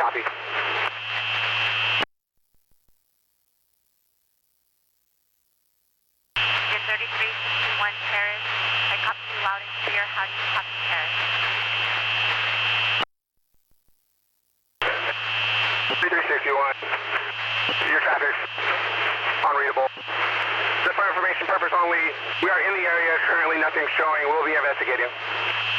Copy. You're 3361 Paris. I copy you loud and clear. How do you copy Paris? 3361. Your traffic's unreadable. Just for information purpose only, we are in the area. Currently nothing showing. We'll be investigating.